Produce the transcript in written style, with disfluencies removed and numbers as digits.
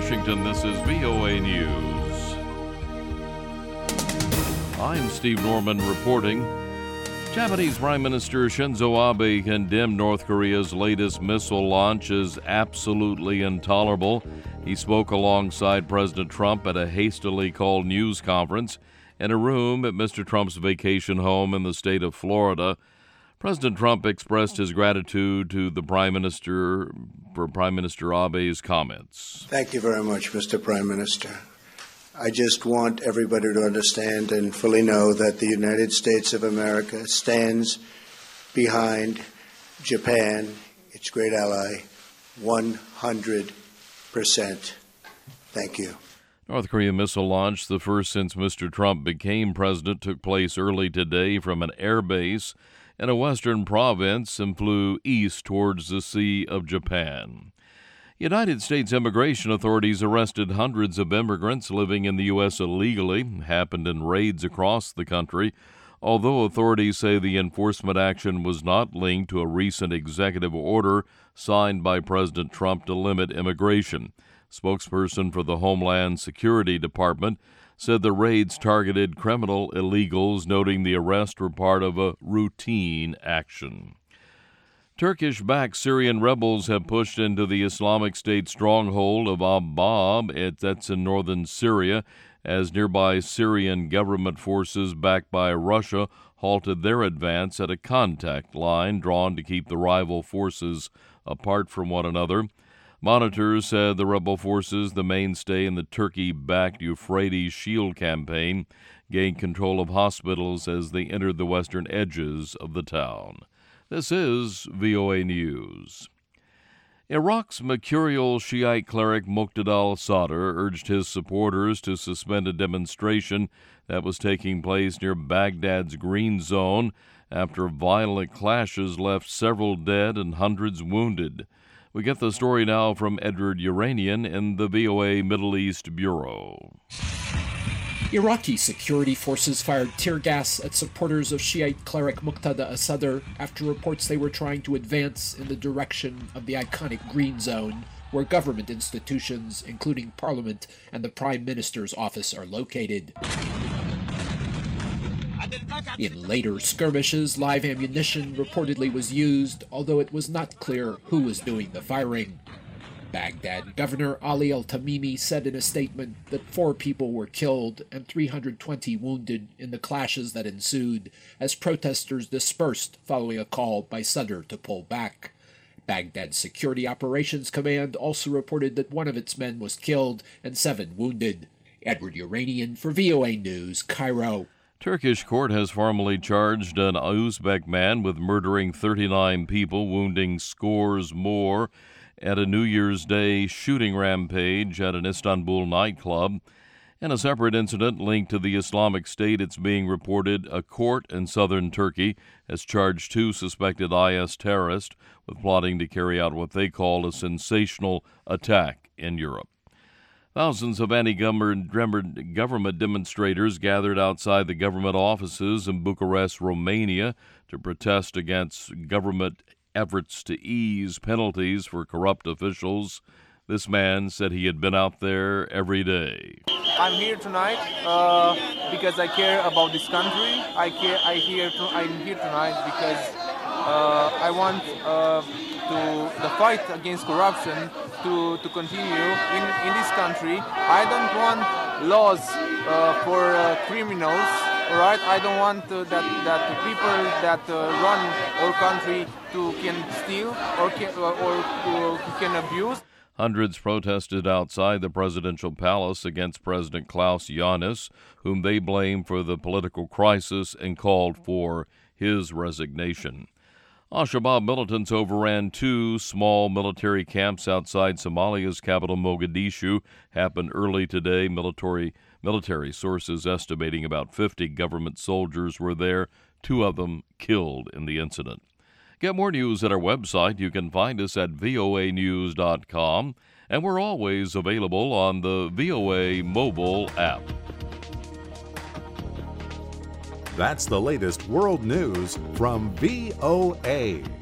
Washington, this is VOA News. I'm Steve Norman reporting. Japanese Prime Minister Shinzo Abe condemned North Korea's latest missile launch as absolutely intolerable. He spoke alongside President Trump at a hastily called news conference in a room at Mr. Trump's vacation home in the state of Florida. President Trump expressed his gratitude to the Prime Minister for Prime Minister Abe's comments. Thank you very much, Mr. Prime Minister. I just want everybody to understand and fully know that the United States of America stands behind Japan, its great ally, 100%. Thank you. North Korea missile launch, the first since Mr. Trump became president, took place early today from an air base in a western province and flew east towards the Sea of Japan. United States immigration authorities arrested hundreds of immigrants living in the U.S. illegally. Happened in raids across the country, although authorities say the enforcement action was not linked to a recent executive order signed by President Trump to limit immigration. Spokesperson for the Homeland Security Department said the raids targeted criminal illegals, noting the arrests were part of a routine action. Turkish-backed Syrian rebels have pushed into the Islamic State stronghold of Abbab, that's in northern Syria, as nearby Syrian government forces backed by Russia halted their advance at a contact line drawn to keep the rival forces apart from one another. Monitors said the rebel forces, the mainstay in the Turkey-backed Euphrates Shield campaign, gained control of hospitals as they entered the western edges of the town. This is VOA News. Iraq's mercurial Shiite cleric Muqtada al-Sadr urged his supporters to suspend a demonstration that was taking place near Baghdad's Green Zone after violent clashes left several dead and hundreds wounded. We get the story now from Edward Uranian in the VOA Middle East Bureau. Iraqi security forces fired tear gas at supporters of Shiite cleric Muqtada al-Sadr after reports they were trying to advance in the direction of the iconic Green Zone, where government institutions, including Parliament and the Prime Minister's office, are located. In later skirmishes, live ammunition reportedly was used, although it was not clear who was doing the firing. Baghdad Governor Ali al-Tamimi said in a statement that 4 people were killed and 320 wounded in the clashes that ensued as protesters dispersed following a call by Sadr to pull back. Baghdad Security Operations Command also reported that 1 of its men was killed and 7 wounded. Edward Uranian for VOA News, Cairo. Turkish court has formally charged an Uzbek man with murdering 39 people, wounding scores more at a New Year's Day shooting rampage at an Istanbul nightclub. In a separate incident linked to the Islamic State, it's being reported a court in southern Turkey has charged 2 suspected IS terrorists with plotting to carry out what they call a sensational attack in Europe. Thousands of anti-government demonstrators gathered outside the government offices in Bucharest, Romania, to protest against government efforts to ease penalties for corrupt officials. This man said he had been out there every day. I'm here tonight because I care about this country. I'm here tonight because I want the fight against corruption to continue in this country. I don't want laws for criminals. All right, I don't want that the people that run our country can steal or can abuse. Hundreds protested outside the presidential palace against President Klaus Iohannis, whom they blame for the political crisis and called for his resignation. Al-Shabaab militants overran 2 small military camps outside Somalia's capital, Mogadishu. Happened early today. Military sources estimating about 50 government soldiers were there, 2 of them killed in the incident. Get more news at our website. You can find us at voanews.com, and we're always available on the VOA mobile app. That's the latest world news from VOA.